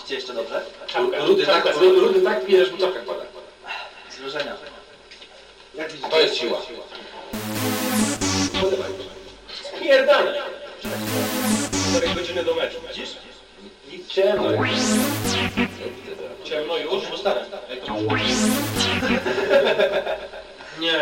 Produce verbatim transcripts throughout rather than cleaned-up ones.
Widzicie jeszcze dobrze? Czapka, rudy, czapka, tak, rudy, rudy tak pijesz, bo czapka pada. Złożenia. Jak widzisz, to jest siła. Podawaj. Spierdane. cztery godziny do meczu, widzisz? Ciemno już. Ciemno już? Postaram. Nie.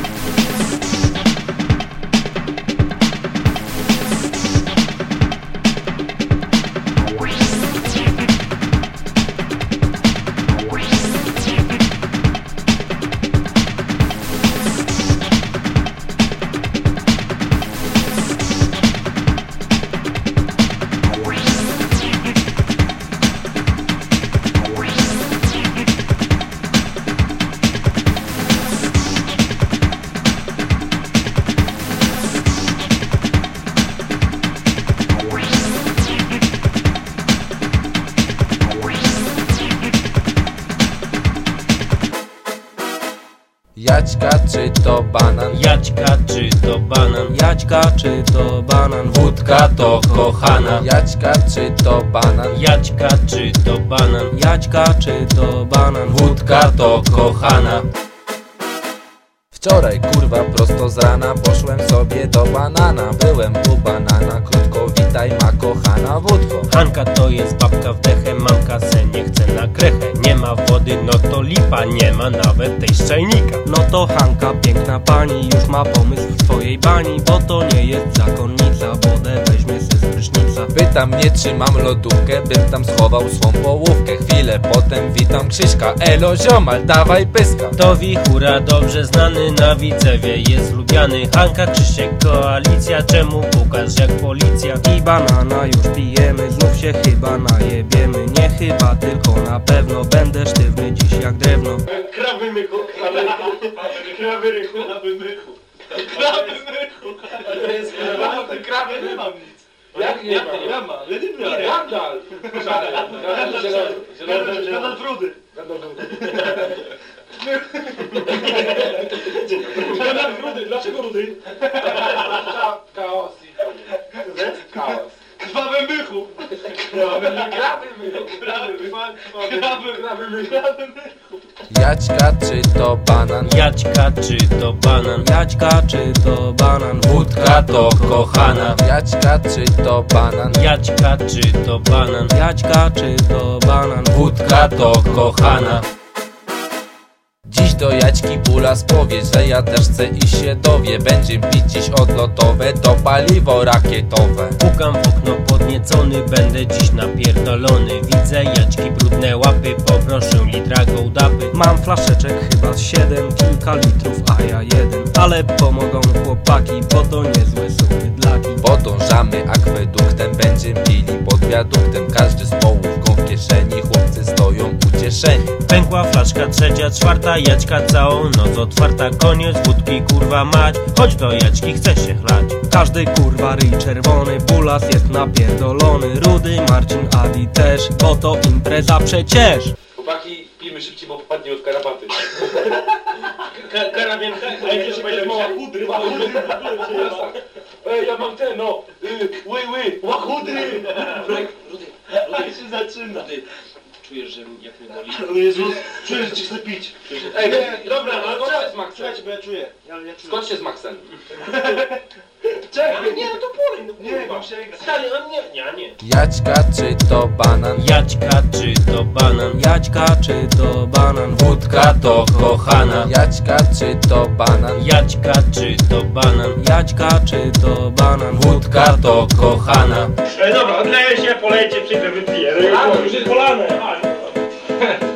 Jaćka czy to banan? Jaćka czy to banan? Jaćka czy to banan? Wódka to kochana. Jaćka czy to banan? Jaćka czy to banan? Jaćka czy to banan? Wódka to kochana. Wczoraj kurwa prosto z rana poszłem sobie do banana. Byłem u banana, krótko witaj ma kochana wódko. Hanka to jest babka w dechę, mam kasę, nie chcę na krechę. Nie ma wody, no to lipa, nie ma nawet tej z czajnika. No to Hanka, piękna pani, już ma pomysł w swojej bani. Bo to nie jest zakonnica, wodę weźmie se z prysznica. Pytam mnie czy mam lodówkę, bym tam schował swą połówkę. Chwilę potem witam Krzyśka, elo ziomal, dawaj pyska. To wichura dobrze znany, na Widzewie jest lubiany. Hanka, Krzysiek, koalicja, czemu pukasz jak policja? I banana już pijemy, znów się chyba najebiemy. Nie chyba, tylko na pewno będę sztywny dziś jak drewno. Krawy mychu, krawy mychu, krawy rychu, krawy mychu, krawy mychu. To jest krawy, krawy nie mam nic. Jak nie ma? Ja mam, ja nie mam. Randal. Randal Brudy. Randal Brudy, dlaczego Rudy? Chaos i chaos. Krwawy mychu. Krawy mychu. Krawy mychu. Krawy mychu. Jaćka czy to banan? Jaćka czy to banan? Jaćka czy to banan? Wódka to kochana. Jaćka czy to banan? Jaćka czy to banan? Jaćka czy to banan? Wódka to kochana. Dziś do Jaćki Bulas powie, że ja też chcę i się dowie. Będziemy pić dziś odlotowe, to paliwo rakietowe. Pukam w okno podniecony, będę dziś napierdolony. Widzę Jaćki brudne łapy, poproszę litra gołdapy. Mam flaszeczek chyba z siedem, kilka litrów, a ja jeden. Ale pomogą chłopaki, bo to niezłe są bydlaki. Podążamy akweduktem, będziemy pili pod wiaduktem. Każdy z połówką w kieszeni, chłopcy stoją ucieszeni. Pękła flaszka trzecia, czwarta, Jaćka całą noc otwarta. Koniec wódki, kurwa mać, chodź do Jaćki, chce się chlać. Każdy kurwa ryj czerwony, Bulas jest napierdolony. Rudy, Marcin, Adi też, bo to impreza przecież. Chłopaki, pijmy szybciej, bo popadnie od karapaty. Karabienka, a jak jeszcze będzie mała chudry, Ej, ja mam ten, no, ły, ły, łachudry! Rudy, Rudy, się zaczyna. Czujesz, że jak mnie boli? O Jezu, czujesz, że ci chcę pić. Ej, dobra, no skocz się z Maxem. Czekajcie, bo ja czuję. Ja, ja czuję. Skocz się z Maxem. Czekaj, nie, no to polej, no nie, mam się stary, no nie, nie, nie. Jaćka czy to banan? Jaćka czy to banan? Jaćka czy to banan? Wódka to kochana. Jaćka czy to banan? Jaćka czy to banan? Jaćka czy to banan? Wódka to kochana. Ej, dobra, odleję się, polejcie, przyjdę, wypiję. A, to już jest polane.